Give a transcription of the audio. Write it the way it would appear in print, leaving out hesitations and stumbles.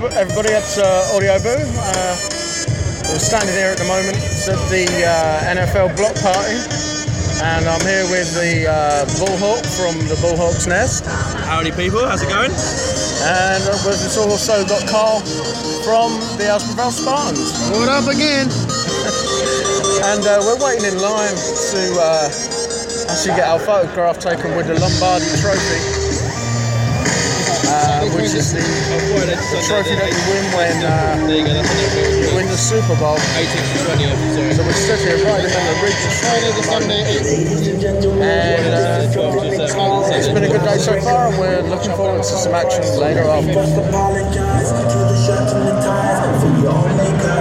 everybody. It's Audio Boo. We're standing here at the moment. It's at the NFL block party, and I'm here with the Bullhawk from the Bullhawk's Nest. Howdy people, how's it going? And we've also got Carl from the Asperville Spartans. What up again? And we're waiting in line to actually get our photograph taken with the Lombardi Trophy, which is the trophy that you win when you win the Super Bowl. 18th to 20th, sorry. So we're stood here right in the Regis and it's been a good day so far, and we're looking forward to some action later on.